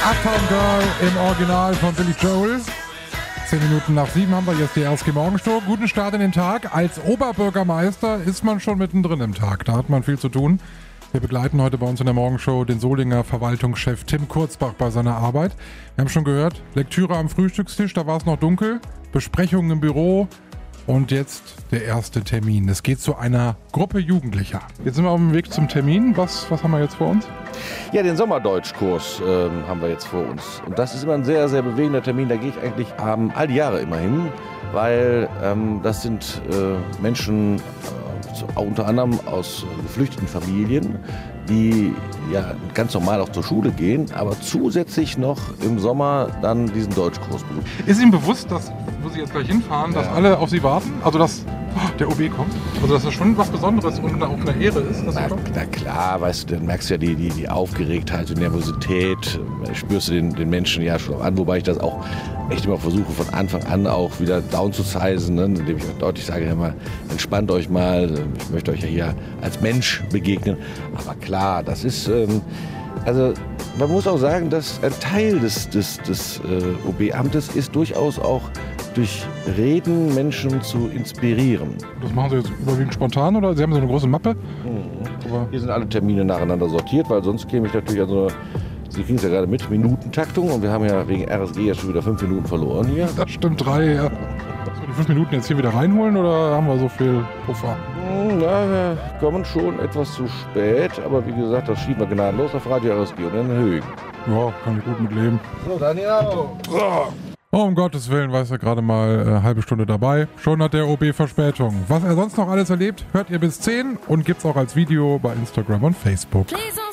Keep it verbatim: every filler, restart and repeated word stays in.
Uptown Girl im Original von Billy Joel. Zehn Minuten nach sieben haben wir jetzt die R S G Morgenshow. Guten Start in den Tag. Als Oberbürgermeister ist man schon mittendrin im Tag. Da hat man viel zu tun. Wir begleiten heute bei uns in der Morgenshow den Solinger Verwaltungschef Tim Kurzbach bei seiner Arbeit. Wir haben schon gehört, Lektüre am Frühstückstisch, da war es noch dunkel. Besprechungen im Büro. Und jetzt der erste Termin. Es geht zu einer Gruppe Jugendlicher. Jetzt sind wir auf dem Weg zum Termin. Was, was haben wir jetzt vor uns? Ja, den Sommerdeutschkurs ähm, haben wir jetzt vor uns. Und das ist immer ein sehr, sehr bewegender Termin. Da gehe ich eigentlich ähm, all die Jahre immer hin, weil ähm, das sind äh, Menschen, äh, unter anderem aus äh, geflüchteten Familien, die ja ganz normal auch zur Schule gehen, aber zusätzlich noch im Sommer dann diesen Deutschkurs besuchen. Ist Ihnen bewusst, dass, wo Sie jetzt gleich hinfahren, dass ja. alle auf Sie warten? Also dass oh, der O B kommt? Also dass das schon was Besonderes und auch eine Ehre ist? Dass na, na klar, weißt du, dann merkst du ja die, die, die Aufgeregtheit und Nervosität, spürst du den, den Menschen ja schon an, wobei ich das auch echt immer versuche von Anfang an auch wieder down zu sizen, ne? Indem ich deutlich sage, immer, entspannt euch mal, ich möchte euch ja hier als Mensch begegnen, aber klar, das ist, ähm, also man muss auch sagen, dass ein Teil des, des, des äh, O B-Amtes ist durchaus auch durch Reden Menschen zu inspirieren. Das machen Sie jetzt überwiegend spontan oder? Sie haben so eine große Mappe? Mhm. Aber hier sind alle Termine nacheinander sortiert, weil sonst käme ich natürlich an so eine, Sie kriegen es ja gerade mit, Minutentaktung und wir haben ja wegen R S G ja schon wieder fünf Minuten verloren hier. Das stimmt, drei, ja. Sollen wir die fünf Minuten jetzt hier wieder reinholen oder haben wir so viel Puffer? Na, wir kommen schon etwas zu spät, aber wie gesagt, das schieben wir gnadenlos auf Radio R S G und in den Höhen. Ja, kann ich gut mit leben. So, Daniel. So. Oh, um Gottes Willen, war es ja gerade mal eine äh, halbe Stunde dabei. Schon hat der O B Verspätung. Was er sonst noch alles erlebt, hört ihr bis zehn und gibt's auch als Video bei Instagram und Facebook. Please